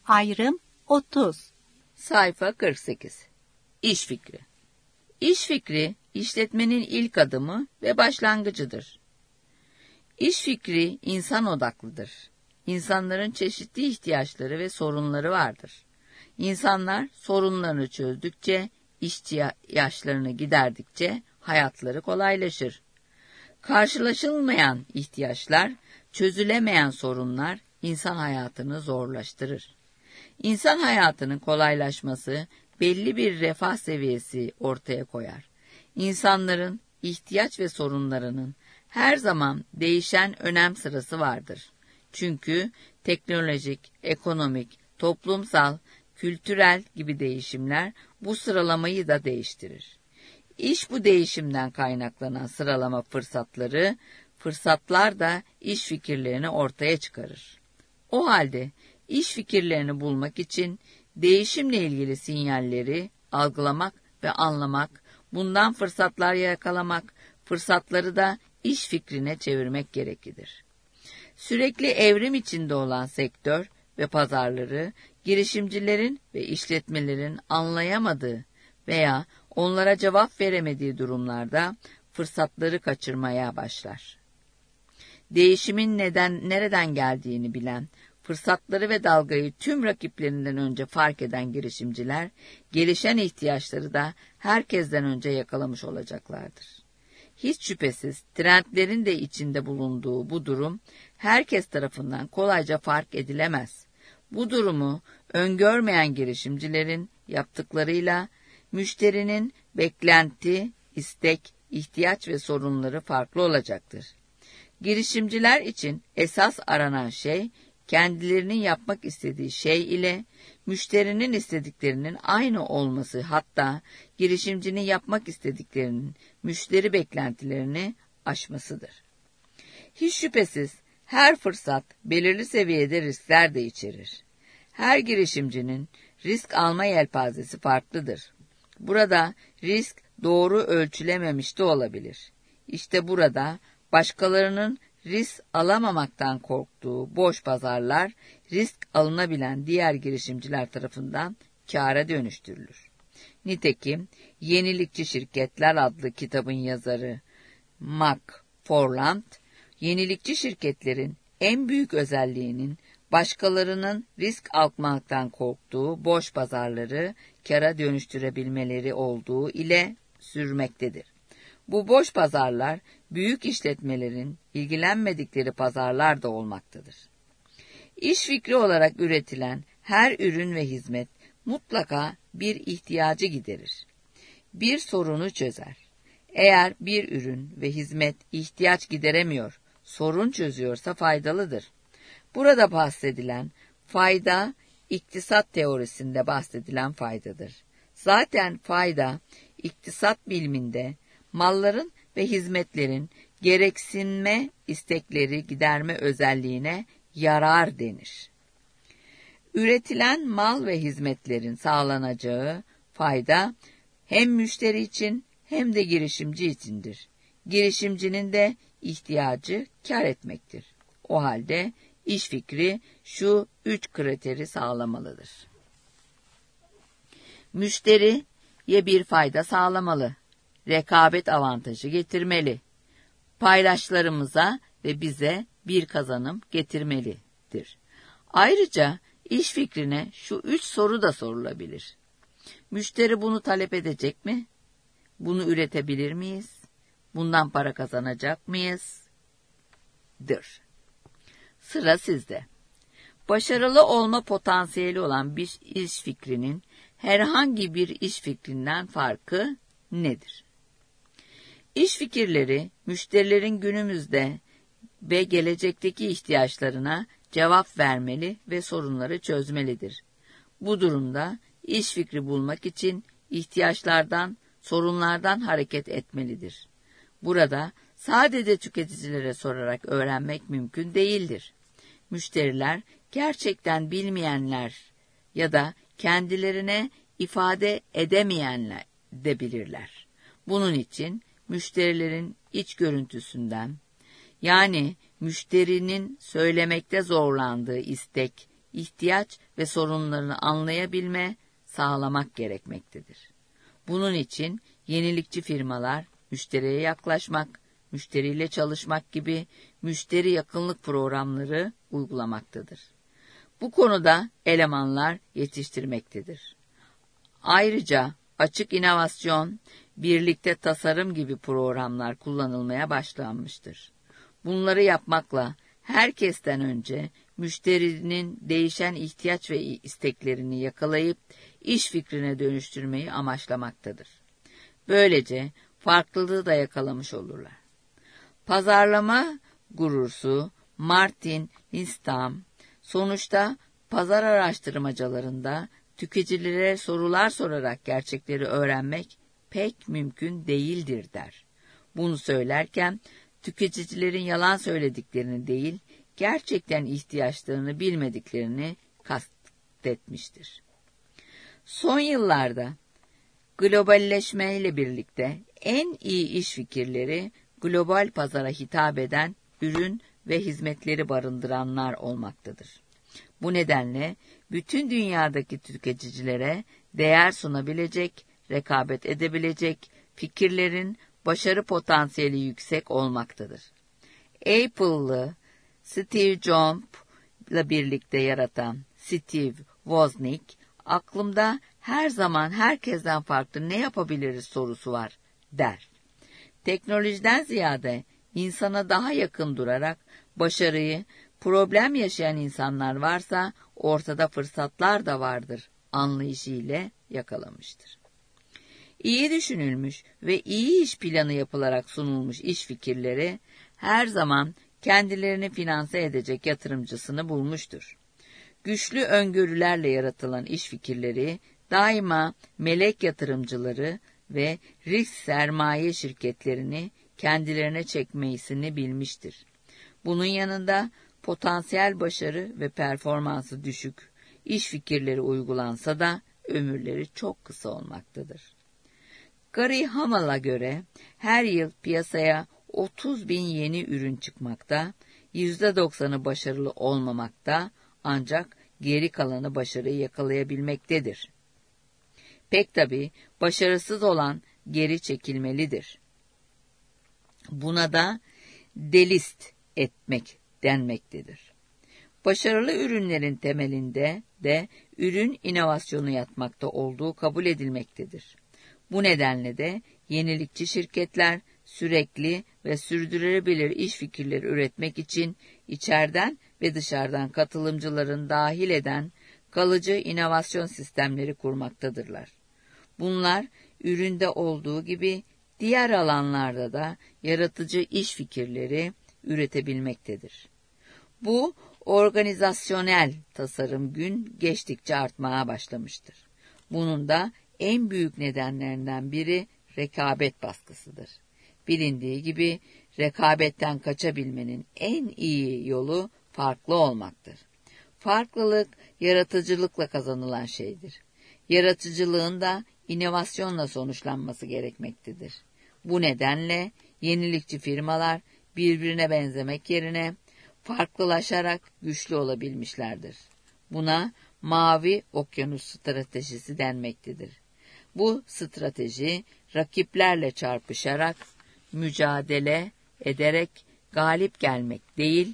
Ayrım 30. Sayfa 48. İş fikri. İş fikri, işletmenin ilk adımı ve başlangıcıdır. İş fikri insan odaklıdır. İnsanların çeşitli ihtiyaçları ve sorunları vardır. İnsanlar sorunlarını çözdükçe, ihtiyaçlarını giderdikçe hayatları kolaylaşır. Karşılaşılmayan ihtiyaçlar, çözülemeyen sorunlar insan hayatını zorlaştırır. İnsan hayatının kolaylaşması belli bir refah seviyesi ortaya koyar. İnsanların ihtiyaç ve sorunlarının her zaman değişen önem sırası vardır. Çünkü teknolojik, ekonomik, toplumsal, kültürel gibi değişimler bu sıralamayı da değiştirir. İş bu değişimden kaynaklanan sıralama fırsatlar da iş fikirlerini ortaya çıkarır. O halde iş fikirlerini bulmak için değişimle ilgili sinyalleri algılamak ve anlamak, bundan fırsatlar yakalamak, fırsatları da iş fikrine çevirmek gereklidir. Sürekli evrim içinde olan sektör ve pazarları, girişimcilerin ve işletmelerin anlayamadığı veya onlara cevap veremediği durumlarda fırsatları kaçırmaya başlar. Değişimin nereden geldiğini bilen, fırsatları ve dalgayı tüm rakiplerinden önce fark eden girişimciler, gelişen ihtiyaçları da herkesten önce yakalamış olacaklardır. Hiç şüphesiz trendlerin de içinde bulunduğu bu durum herkes tarafından kolayca fark edilemez. Bu durumu öngörmeyen girişimcilerin yaptıklarıyla müşterinin beklenti, istek, ihtiyaç ve sorunları farklı olacaktır. Girişimciler için esas aranan şey, kendilerinin yapmak istediği şey ile müşterinin istediklerinin aynı olması, hatta girişimcinin yapmak istediklerinin müşteri beklentilerini aşmasıdır. Hiç şüphesiz her fırsat belirli seviyede riskler de içerir. Her girişimcinin risk alma yelpazesi farklıdır. Burada risk doğru ölçülememiş de olabilir. İşte burada başkalarının risk alamamaktan korktuğu boş pazarlar, risk alınabilen diğer girişimciler tarafından kâra dönüştürülür. Nitekim Yenilikçi Şirketler adlı kitabın yazarı McFarland, yenilikçi şirketlerin en büyük özelliğinin başkalarının risk almaktan korktuğu boş pazarları kâra dönüştürebilmeleri olduğu ile sürmektedir. Bu boş pazarlar büyük işletmelerin ilgilenmedikleri pazarlar da olmaktadır. İş fikri olarak üretilen her ürün ve hizmet mutlaka bir ihtiyacı giderir. Bir sorunu çözer. Eğer bir ürün ve hizmet ihtiyaç gideremiyor, sorun çözüyorsa faydalıdır. Burada bahsedilen fayda, iktisat teorisinde bahsedilen faydadır. Zaten fayda, iktisat biliminde malların ve hizmetlerin gereksinme istekleri giderme özelliğine yarar denir. Üretilen mal ve hizmetlerin sağlanacağı fayda hem müşteri için hem de girişimci içindir. Girişimcinin de ihtiyacı kar etmektir. O halde iş fikri şu 3 kriteri sağlamalıdır. Müşteriye bir fayda sağlamalı. Rekabet avantajı getirmeli. Paydaşlarımıza ve bize bir kazanım getirmelidir. Ayrıca iş fikrine şu 3 soru da sorulabilir. Müşteri bunu talep edecek mi? Bunu üretebilir miyiz? Bundan para kazanacak mıyız? Sıra sizde. Başarılı olma potansiyeli olan bir iş fikrinin herhangi bir iş fikrinden farkı nedir? İş fikirleri, müşterilerin günümüzde ve gelecekteki ihtiyaçlarına cevap vermeli ve sorunları çözmelidir. Bu durumda iş fikri bulmak için ihtiyaçlardan, sorunlardan hareket etmelidir. Burada sadece tüketicilere sorarak öğrenmek mümkün değildir. Müşteriler gerçekten bilmeyenler ya da kendilerine ifade edemeyenler de bilirler. Bunun için müşterilerin iç görüntüsünden, yani müşterinin söylemekte zorlandığı istek, ihtiyaç ve sorunlarını anlayabilme, sağlamak gerekmektedir. Bunun için yenilikçi firmalar müşteriye yaklaşmak, müşteriyle çalışmak gibi müşteri yakınlık programları uygulamaktadır. Bu konuda elemanlar yetiştirmektedir. Ayrıca açık inovasyon, birlikte tasarım gibi programlar kullanılmaya başlanmıştır. Bunları yapmakla herkesten önce müşterinin değişen ihtiyaç ve isteklerini yakalayıp iş fikrine dönüştürmeyi amaçlamaktadır. Böylece farklılığı da yakalamış olurlar. Pazarlama gurusu Martin Hinstam, sonuçta pazar araştırmacılarında tüketicilere sorular sorarak gerçekleri öğrenmek pek mümkün değildir der. Bunu söylerken tüketicilerin yalan söylediklerini değil, gerçekten ihtiyaçlarını bilmediklerini kastetmiştir. Son yıllarda globalleşmeyle birlikte en iyi iş fikirleri global pazara hitap eden ürün ve hizmetleri barındıranlar olmaktadır. Bu nedenle bütün dünyadaki tüketicilere değer sunabilecek, rekabet edebilecek fikirlerin başarı potansiyeli yüksek olmaktadır. Apple'lı Steve Jobs'la birlikte yaratan Steve Wozniak, aklımda her zaman herkesten farklı ne yapabiliriz sorusu var der. Teknolojiden ziyade insana daha yakın durarak başarıyı, problem yaşayan insanlar varsa ortada fırsatlar da vardır anlayışı ile yakalamıştır. İyi düşünülmüş ve iyi iş planı yapılarak sunulmuş iş fikirleri her zaman kendilerini finanse edecek yatırımcısını bulmuştur. Güçlü öngörülerle yaratılan iş fikirleri daima melek yatırımcıları ve risk sermaye şirketlerini kendilerine çekmesini bilmiştir. Bunun yanında potansiyel başarı ve performansı düşük iş fikirleri uygulansa da ömürleri çok kısa olmaktadır. Gary Hamel'a göre her yıl piyasaya 30.000 yeni ürün çıkmakta, %90'ı başarılı olmamakta, ancak geri kalanı başarıyı yakalayabilmektedir. Pek tabii başarısız olan geri çekilmelidir. Buna da delist etmek denmektedir. Başarılı ürünlerin temelinde de ürün inovasyonu yatmakta olduğu kabul edilmektedir. Bu nedenle de yenilikçi şirketler sürekli ve sürdürülebilir iş fikirleri üretmek için içeriden ve dışarıdan katılımcıların dahil eden kalıcı inovasyon sistemleri kurmaktadırlar. Bunlar üründe olduğu gibi diğer alanlarda da yaratıcı iş fikirleri üretebilmektedir. Bu organizasyonel tasarım gün geçtikçe artmaya başlamıştır. Bunun da en büyük nedenlerinden biri rekabet baskısıdır. Bilindiği gibi rekabetten kaçabilmenin en iyi yolu farklı olmaktır. Farklılık yaratıcılıkla kazanılan şeydir. Yaratıcılığın da inovasyonla sonuçlanması gerekmektedir. Bu nedenle yenilikçi firmalar birbirine benzemek yerine farklılaşarak güçlü olabilmişlerdir. Buna mavi okyanus stratejisi denmektedir. Bu strateji rakiplerle çarpışarak, mücadele ederek galip gelmek değil,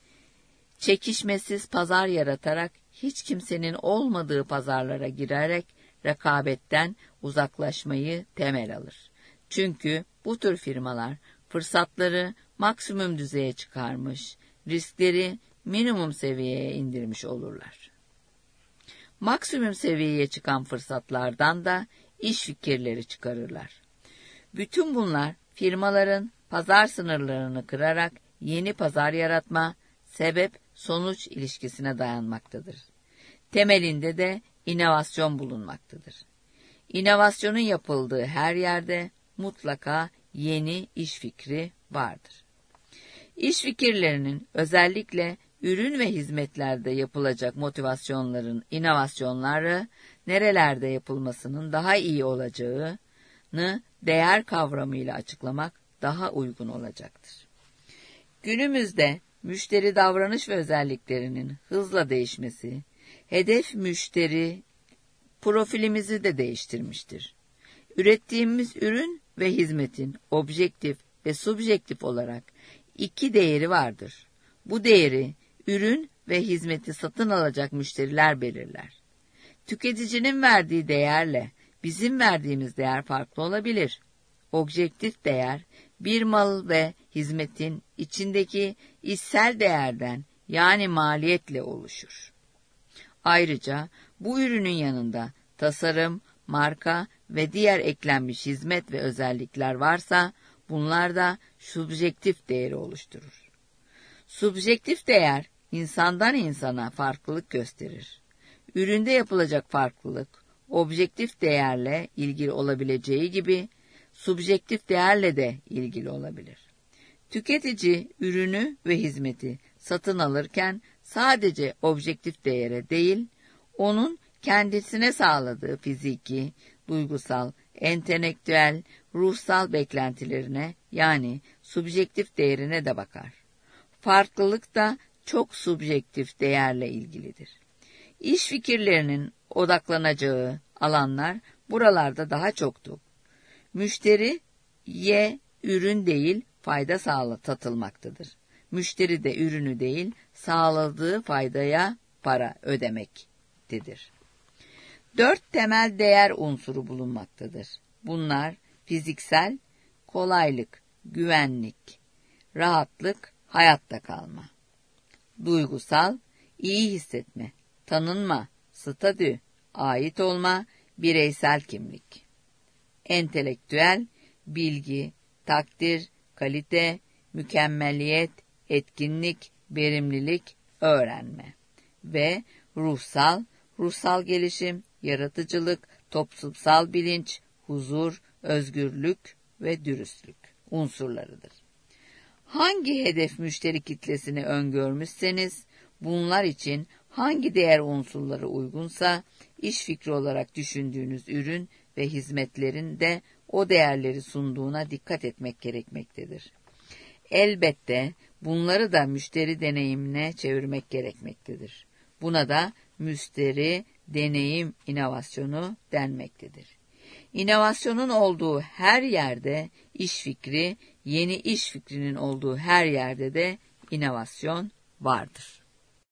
çekişmesiz pazar yaratarak hiç kimsenin olmadığı pazarlara girerek rekabetten uzaklaşmayı temel alır. Çünkü bu tür firmalar fırsatları maksimum düzeye çıkarmış, riskleri minimum seviyeye indirmiş olurlar. Maksimum seviyeye çıkan fırsatlardan da iş fikirleri çıkarırlar. Bütün bunlar firmaların pazar sınırlarını kırarak yeni pazar yaratma, sebep-sonuç ilişkisine dayanmaktadır. Temelinde de inovasyon bulunmaktadır. İnovasyonun yapıldığı her yerde mutlaka yeni iş fikri vardır. İş fikirlerinin özellikle ürün ve hizmetlerde yapılacak motivasyonların, inovasyonları nerelerde yapılmasının daha iyi olacağını değer kavramıyla açıklamak daha uygun olacaktır. Günümüzde müşteri davranış ve özelliklerinin hızla değişmesi, Hedef müşteri profilimizi de değiştirmiştir. Ürettiğimiz ürün ve hizmetin objektif ve subjektif olarak iki değeri vardır. Bu değeri ürün ve hizmeti satın alacak müşteriler belirler. Tüketicinin verdiği değerle bizim verdiğimiz değer farklı olabilir. Objektif değer bir mal ve hizmetin içindeki içsel değerden yani maliyetle oluşur. Ayrıca bu ürünün yanında tasarım, marka ve diğer eklenmiş hizmet ve özellikler varsa bunlar da subjektif değeri oluşturur. Subjektif değer insandan insana farklılık gösterir. Üründe yapılacak farklılık objektif değerle ilgili olabileceği gibi subjektif değerle de ilgili olabilir. Tüketici ürünü ve hizmeti satın alırken sadece objektif değere değil, onun kendisine sağladığı fiziki, duygusal, entelektüel, ruhsal beklentilerine yani subjektif değerine de bakar. Farklılık da çok subjektif değerle ilgilidir. İş fikirlerinin odaklanacağı alanlar buralarda daha çoktu. Müşteriye ürün değil fayda satılmaktadır. Müşteri de ürünü değil sağladığı faydaya para ödemektedir. 4 temel değer unsuru bulunmaktadır. Bunlar fiziksel, kolaylık, güvenlik, rahatlık, hayatta kalma. Duygusal, iyi hissetme, tanınma, statü, ait olma, bireysel kimlik. Entelektüel, bilgi, takdir, kalite, mükemmeliyet, etkinlik, verimlilik, öğrenme. Ve ruhsal gelişim, yaratıcılık, toplumsal bilinç, huzur, özgürlük ve dürüstlük unsurlarıdır. Hangi hedef müşteri kitlesini öngörmüşseniz, bunlar için hangi değer unsurları uygunsa, iş fikri olarak düşündüğünüz ürün ve hizmetlerin de o değerleri sunduğuna dikkat etmek gerekmektedir. Elbette bunları da müşteri deneyimine çevirmek gerekmektedir. Buna da müşteri deneyim inovasyonu denmektedir. İnovasyonun olduğu her yerde iş fikri, yeni iş fikrinin olduğu her yerde de inovasyon vardır.